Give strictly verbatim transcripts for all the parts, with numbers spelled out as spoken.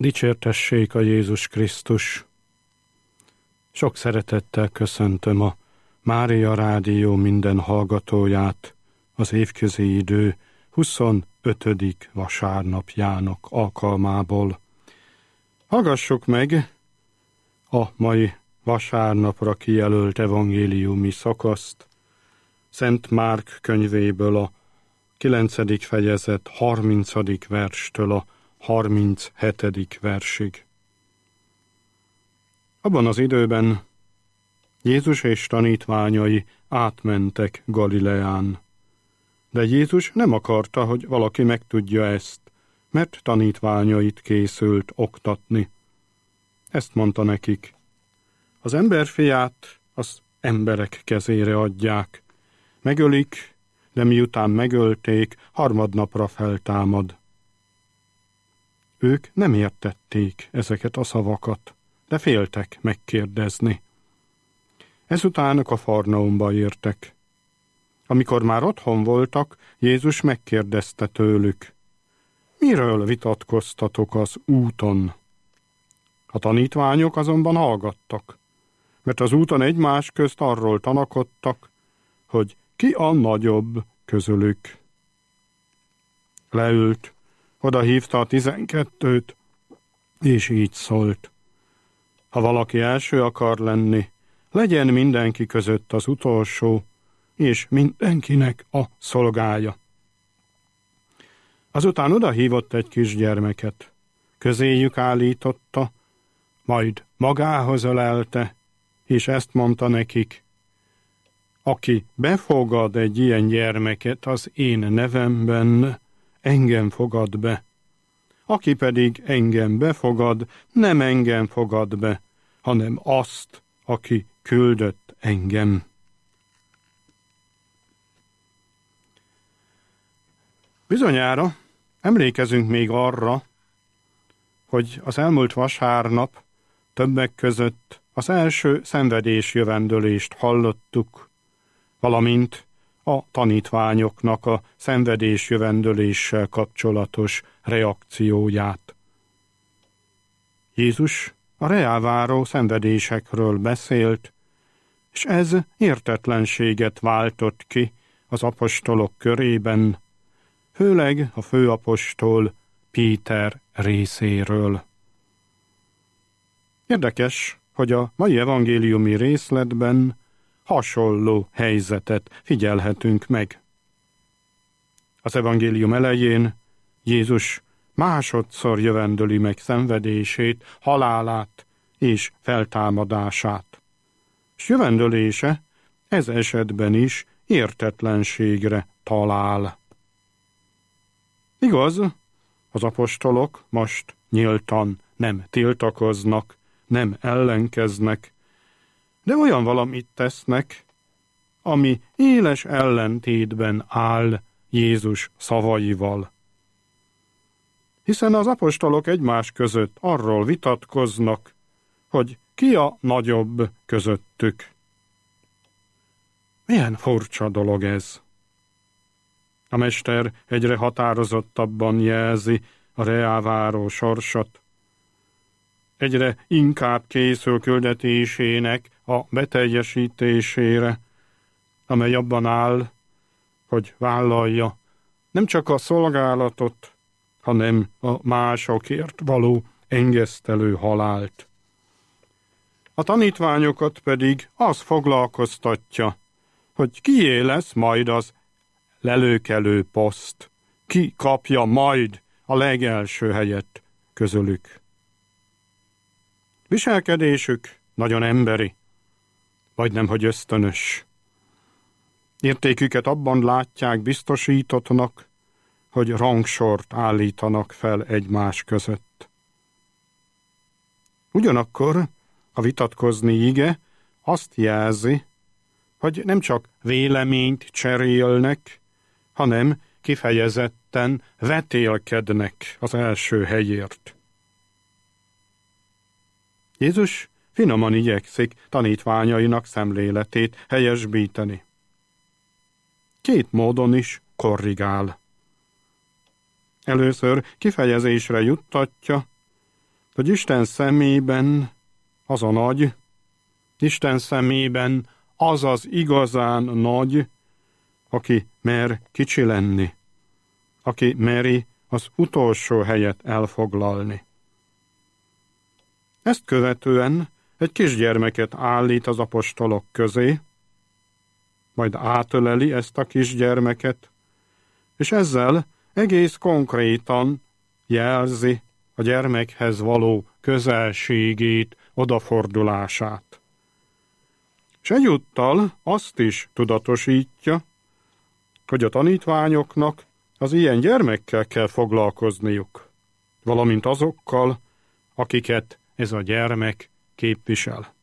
Dicsértessék a Jézus Krisztus! Sok szeretettel köszöntöm a Mária Rádió minden hallgatóját az évközi idő huszonötödik vasárnapjának alkalmából. Hallgassuk meg a mai vasárnapra kijelölt evangéliumi szakaszt, Szent Márk könyvéből a kilencedik fejezet harmincadik verstől a harminchetedik versig. Abban az időben Jézus és tanítványai átmentek Galileán. De Jézus nem akarta, hogy valaki megtudja ezt, mert tanítványait készült oktatni. Ezt mondta nekik: az emberfiát az emberek kezére adják. Megölik, de miután megölték, harmadnapra feltámad. Ők nem értették ezeket a szavakat, de féltek megkérdezni. Ezután Kafarnaumba értek. Amikor már otthon voltak, Jézus megkérdezte tőlük: miről vitatkoztatok az úton? A tanítványok azonban hallgattak, mert az úton egymás közt arról tanakodtak, hogy ki a nagyobb közülük. Leült, odahívta a tizenkettőt, és így szólt: ha valaki első akar lenni, legyen mindenki között az utolsó, és mindenkinek a szolgája. Azután odahívott egy kisgyermeket, közéjük állította, majd magához ölelte, és ezt mondta nekik: aki befogad egy ilyen gyermeket az én nevemben, engem fogad be. Aki pedig engem befogad, nem engem fogad be, hanem azt, aki küldött engem. Bizonyára emlékezünk még arra, hogy az elmúlt vasárnap többek között az első szenvedésjövendölést hallottuk, valamint a tanítványoknak a szenvedésjövendöléssel kapcsolatos reakcióját. Jézus a reáváró szenvedésekről beszélt, és ez értetlenséget váltott ki az apostolok körében, főleg a főapostol Péter részéről. Érdekes, hogy a mai evangéliumi részletben hasonló helyzetet figyelhetünk meg. Az evangélium elején Jézus másodszor jövendöli meg szenvedését, halálát és feltámadását. S jövendölése ez esetben is értetlenségre talál. Igaz, az apostolok most nyíltan nem tiltakoznak, nem ellenkeznek, de olyan valamit tesznek, ami éles ellentétben áll Jézus szavaival. Hiszen az apostolok egymás között arról vitatkoznak, hogy ki a nagyobb közöttük. Milyen furcsa dolog ez! A mester egyre határozottabban jelzi a reáváró sorsot. Egyre inkább készül küldetésének a beteljesítésére, amely abban áll, hogy vállalja nem csak a szolgálatot, hanem a másokért való engesztelő halált. A tanítványokat pedig az foglalkoztatja, hogy kié lesz majd az lelőkelő poszt, ki kapja majd a legelső helyet közülük. Viselkedésük nagyon emberi, vagy nemhogy ösztönös. Értéküket abban látják biztosítottnak, hogy rangsort állítanak fel egymás között. Ugyanakkor a vitatkozni ige azt jelzi, hogy nem csak véleményt cserélnek, hanem kifejezetten vetélkednek az első helyért. Jézus finoman igyekszik tanítványainak szemléletét helyesbíteni. Két módon is korrigál. Először kifejezésre juttatja, hogy Isten szemében az a nagy, Isten szemében az az igazán nagy, aki mer kicsi lenni, aki meri az utolsó helyet elfoglalni. Ezt követően egy kisgyermeket állít az apostolok közé, majd átöleli ezt a kisgyermeket, és ezzel egész konkrétan jelzi a gyermekhez való közelségét, odafordulását. És egyúttal azt is tudatosítja, hogy a tanítványoknak az ilyen gyermekkel kell foglalkozniuk, valamint azokkal, akiket ez a gyermek képvisel.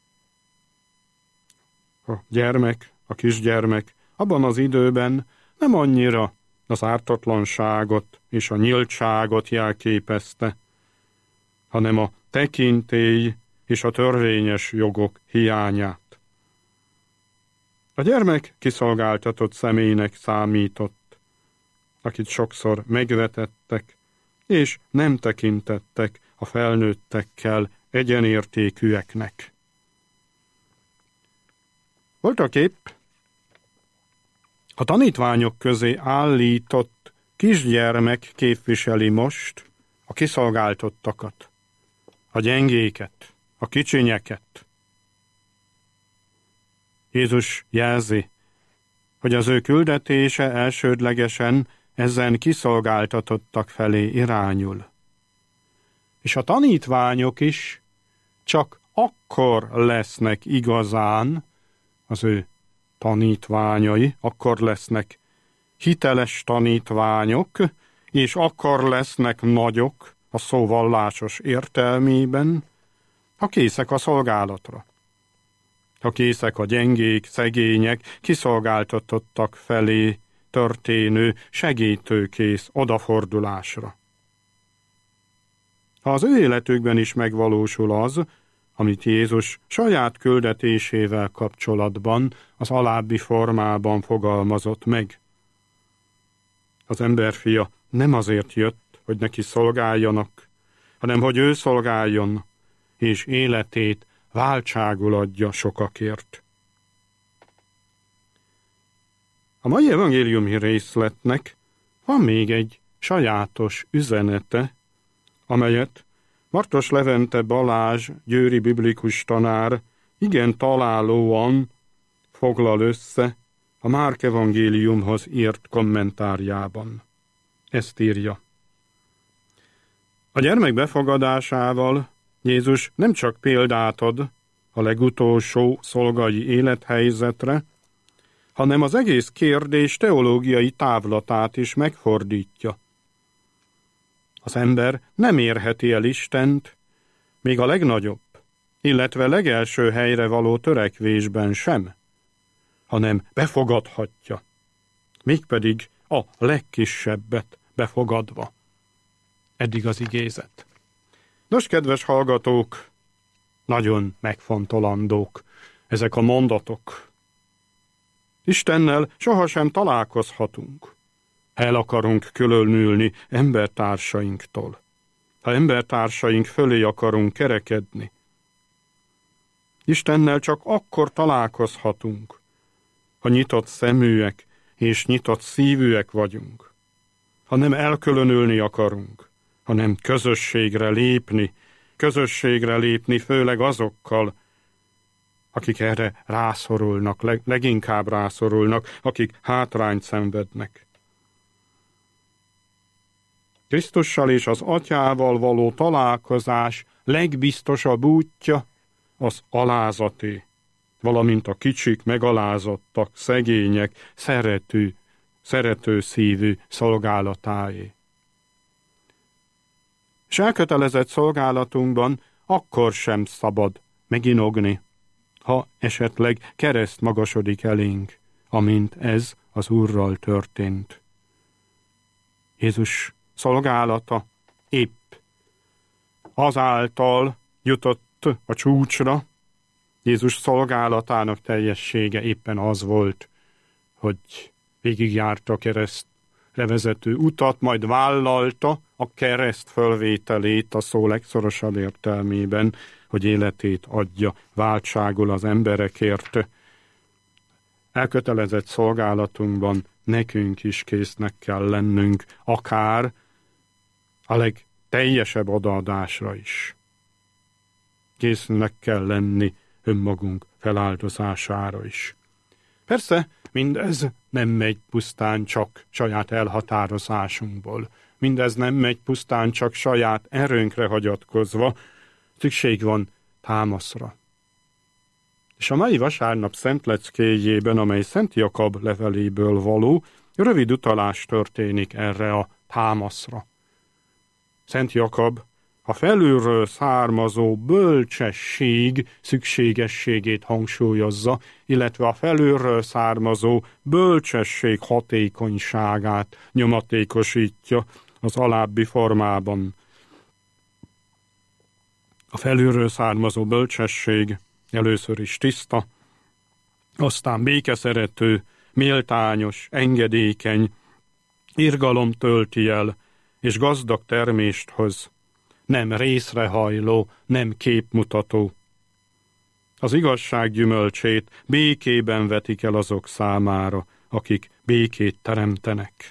A gyermek, a kisgyermek abban az időben nem annyira az ártatlanságot és a nyíltságot jelképezte, hanem a tekintély és a törvényes jogok hiányát. A gyermek kiszolgáltatott személynek számított, akit sokszor megvetettek, és nem tekintettek a felnőttekkel egyenértékűeknek. Voltaképp a tanítványok közé állított kisgyermek képviseli most a kiszolgáltottakat, a gyengéket, a kicsinyeket. Jézus jelzi, hogy az ő küldetése elsődlegesen ezen kiszolgáltatottak felé irányul. És a tanítványok is csak akkor lesznek igazán az ő tanítványai, akkor lesznek hiteles tanítványok, és akkor lesznek nagyok a szó vallásos értelmében, ha készek a szolgálatra. Ha készek a gyengék, szegények, kiszolgáltatottak felé történő segítőkész odafordulásra. Ha az ő életükben is megvalósul az, amit Jézus saját küldetésével kapcsolatban az alábbi formában fogalmazott meg. Az emberfia nem azért jött, hogy neki szolgáljanak, hanem hogy ő szolgáljon, és életét váltságul adja sokakért. A mai evangéliumi részletnek van még egy sajátos üzenete, amelyet Martos Levente Balázs győri biblikus tanár igen találóan foglal össze a Márk evangéliumhoz írt kommentárjában. Ezt írja. A gyermek befogadásával Jézus nem csak példát ad a legutolsó szolgai élethelyzetre, hanem az egész kérdés teológiai távlatát is megfordítja. Az ember nem érheti el Istent, még a legnagyobb, illetve legelső helyre való törekvésben sem, hanem befogadhatja, mégpedig a legkisebbet befogadva. Eddig az igézet. Nos, kedves hallgatók, nagyon megfontolandók ezek a mondatok. Istennel sohasem találkozhatunk, ha el akarunk különülni embertársainktól, ha embertársaink fölé akarunk kerekedni. Istennel csak akkor találkozhatunk, ha nyitott szeműek és nyitott szívűek vagyunk, ha nem elkülönülni akarunk, hanem közösségre lépni, közösségre lépni főleg azokkal, akik erre rászorulnak, leg, leginkább rászorulnak, akik hátrányt szenvednek. Krisztussal és az Atyával való találkozás legbiztosabb útja az alázaté, valamint a kicsik, megalázottak, szegények, szerető, szerető szívű szolgálatáé. És elkötelezett szolgálatunkban akkor sem szabad meginogni, ha esetleg kereszt magasodik elénk, amint ez az Úrral történt. Jézus szolgálata épp azáltal jutott a csúcsra, Jézus szolgálatának teljessége éppen az volt, hogy végigjárta kereszt vezető utat, majd vállalta a kereszt fölvételét a szó legszorosabb értelmében, hogy életét adja váltságul az emberekért. Elkötelezett szolgálatunkban nekünk is késznek kell lennünk, akár a legteljesebb odaadásra is. Késznek kell lenni önmagunk feláldozására is. Persze, mindez nem megy pusztán csak saját elhatározásunkból. Mindez nem megy pusztán csak saját erőnkre hagyatkozva. Szükség van támaszra. És a mai vasárnap szentleckéjében, amely Szent Jakab leveléből való, rövid utalás történik erre a támaszra. Szent Jakab a felülről származó bölcsesség szükségességét hangsúlyozza, illetve a felülről származó bölcsesség hatékonyságát nyomatékosítja az alábbi formában. A felülről származó bölcsesség először is tiszta, aztán békeszerető, méltányos, engedékeny, irgalom tölti el, és gazdag termést hoz, nem részrehajló, nem képmutató. Az igazság gyümölcsét békében vetik el azok számára, akik békét teremtenek.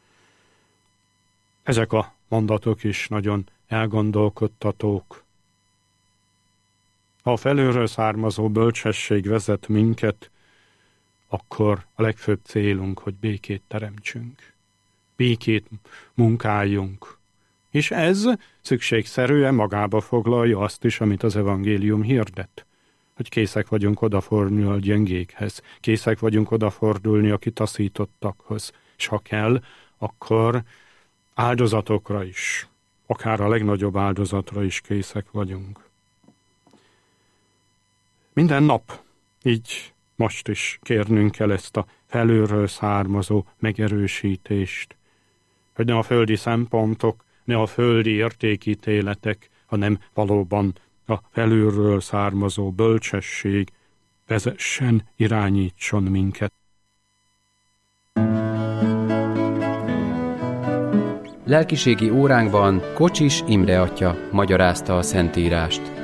Ezek a mondatok is nagyon elgondolkodtatók. Ha a felülről származó bölcsesség vezet minket, akkor a legfőbb célunk, hogy békét teremtsünk. Békét munkáljunk. És ez szükségszerűen magába foglalja azt is, amit az evangélium hirdet. Hogy készek vagyunk odafordulni a gyengékhez, készek vagyunk odafordulni a kitaszítottakhoz, és ha kell, akkor áldozatokra is, akár a legnagyobb áldozatra is készek vagyunk. Minden nap, így most is kérnünk kell ezt a felülről származó megerősítést, hogy ne a földi szempontok, ne a földi értékítéletek, hanem valóban a felülről származó bölcsesség vezessen, irányítson minket. Lelkiségi óránkban Kocsis Imre atya magyarázta a Szentírást.